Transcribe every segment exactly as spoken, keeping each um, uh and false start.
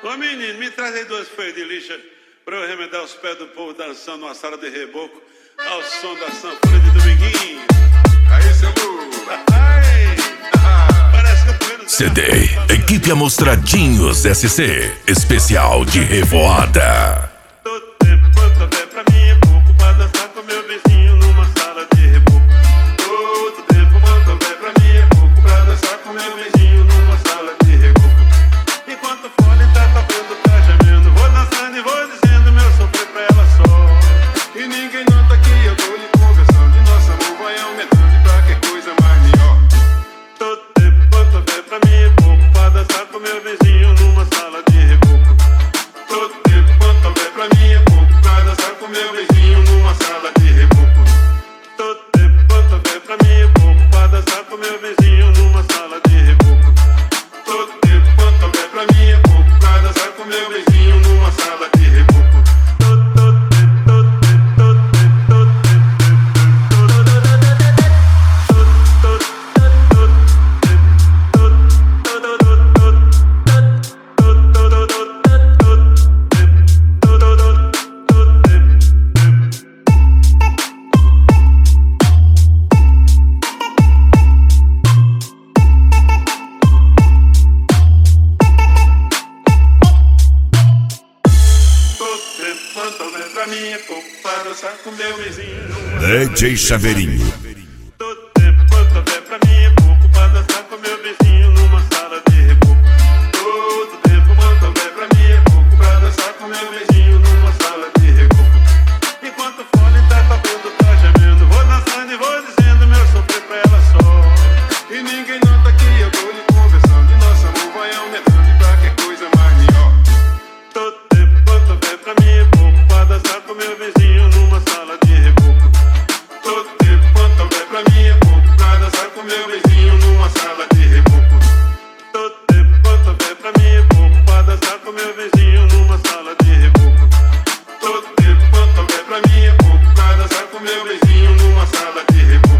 Ô menino, me traz aí duas folhas de lixa pra eu remendar os pés do povo dançando numa sala de reboco ao som da sanfona de Dominguinho. Aí, seu Lu. Parece que eu tô vendo... C D Equipe Amostradinhos S C Especial de Revoada. Todo tempo quanto houver pra mim é pouco pra dançar com meu vizinho numa sala de reboco. Todo tempo quanto houver pra mim é pouco pra dançar com meu vizinho numa sala de reboco. Enquanto o fone tá tocando, tá gemendo, vou dançando e vou dizendo meu sofrer pra ela só. E ninguém nota que eu tô lhe conversando, e nosso amor vai aumentando e pra que coisa mais melhor. Todo tempo quanto houver pra mim é pouco pra dançar com meu vizinho numa sala de reboco. Todo tempo quanto houver pra mim é pouco pra dançar com meu vizinho numa sala de reboco. Todo tempo quanto houver pra mim é pouco pra dançar com meu vizinho numa sala de reboco. Todo tempo quanto houver pra mim é pouco pra dançar com meu vizinho numa sala de reboco. Quanto houver pra mim é pouco pra dançar com meu vizinho numa D J Chaveirinho. Todo tempo quanto houver pra mim é pouco pra dançar com meu vizinho numa sala de reboco. Todo tempo quanto houver pra mim é pouco pra dançar com meu vizinho numa sala de reboco. Enquanto o fone tá tocando, tá gemendo, vou dançando e vou dizendo meu sofrer pra ela só. E ninguém nota que eu tô lhe conversando, e nosso amor vai aumentando e pra que coisa mais melhor. Todo tempo quanto houver pra mim é pouco pra dançar com meu vizinho numa sala de reboco. Todo tempo quanto houver pra mim é pouco pra dançar com meu vizinho numa sala de reboco. Todo tempo quanto houver pra mim é pouco pra dançar com meu vizinho numa sala de reboco. Todo tempo quanto houver pra mim é pouco pra dançar com meu vizinho numa sala de reboco.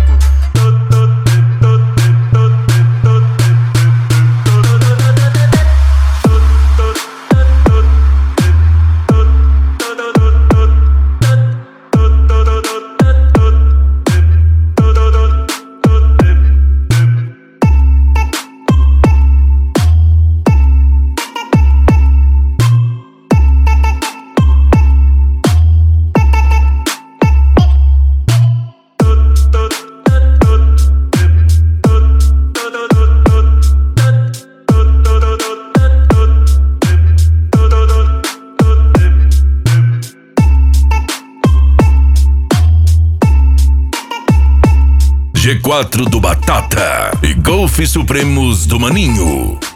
G quatro do Batata e Golfe Supremos do Maninho.